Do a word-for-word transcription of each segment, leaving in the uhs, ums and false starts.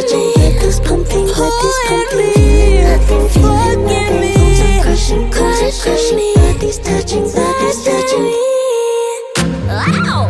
touching, with this pumping, with this pumping, feeling nothing, feeling nothing. Phones are crushing, phones are crushing, bodies touching, bodies touching. Ow!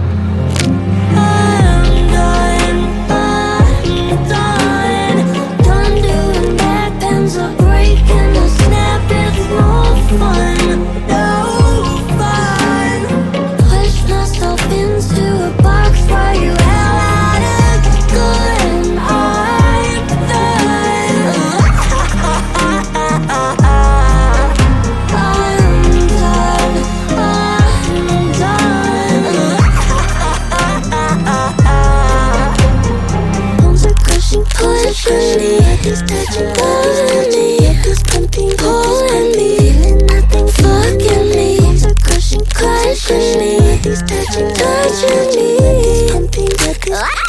Bodies touching, bodies touching, with this pumping, pulling me, feeling nothing, fucking me. Phones are crushing, crushing me, bodies touching, touching me, with this pumping, with this.